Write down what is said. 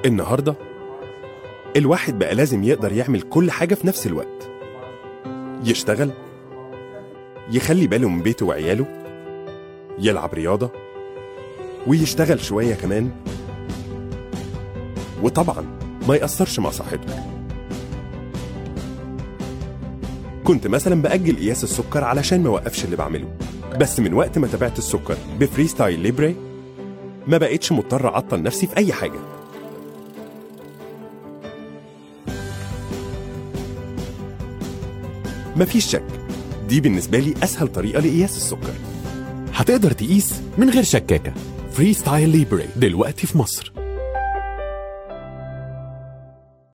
النهاردة الواحد بقى لازم يقدر يعمل كل حاجة في نفس الوقت، يشتغل، يخلي باله من بيته وعياله، يلعب رياضة، ويشتغل شوية كمان، وطبعا ما يأثرش مع صحته. كنت مثلا بأجل قياس السكر علشان ما وقفش اللي بعمله، بس من وقت ما تابعت السكر بفري ستايل ليبري ما بقيتش مضطر أعطل نفسي في أي حاجة. مفيش شك، دي بالنسبة لي أسهل طريقة لقياس السكر. هتقدر تقيس من غير شكاكة. فري ستايل ليبري دلوقتي في مصر.